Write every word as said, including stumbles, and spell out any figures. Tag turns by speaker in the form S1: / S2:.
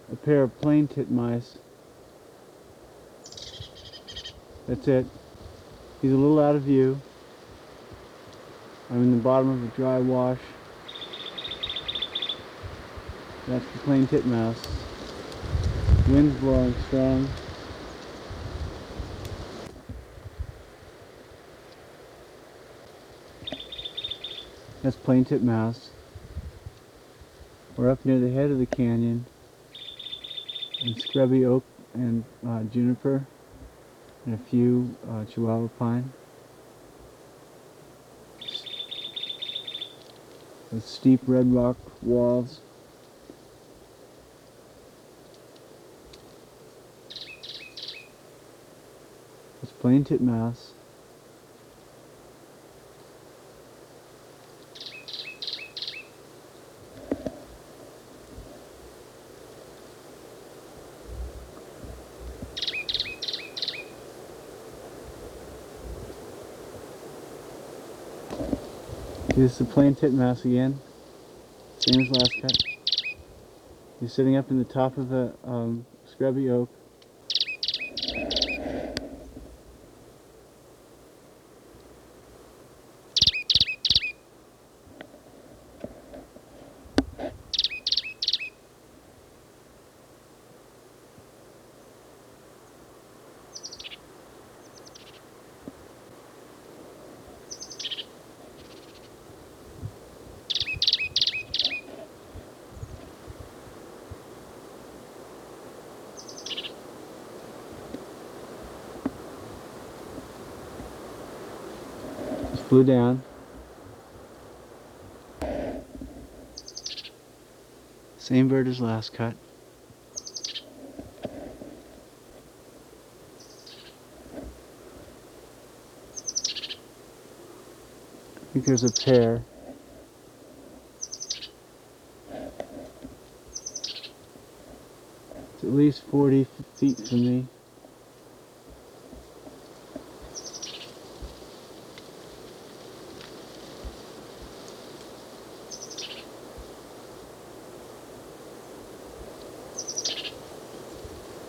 S1: a pair of plain titmice. That's it. He's a little out of view. I'm in the bottom of a dry wash. That's the plain titmouse. Wind's blowing strong. That's plain titmouse. We're up near the head of the canyon in scrubby oak and uh, juniper and a few uh, Chihuahua pine. With steep red rock walls. It's plain titmouse. This is the plain titmouse again, same as last cut. He's sitting up in the top of a um, scrubby oak. Just flew down. Same bird as last cut. I think there's a pair. It's at least forty feet from me.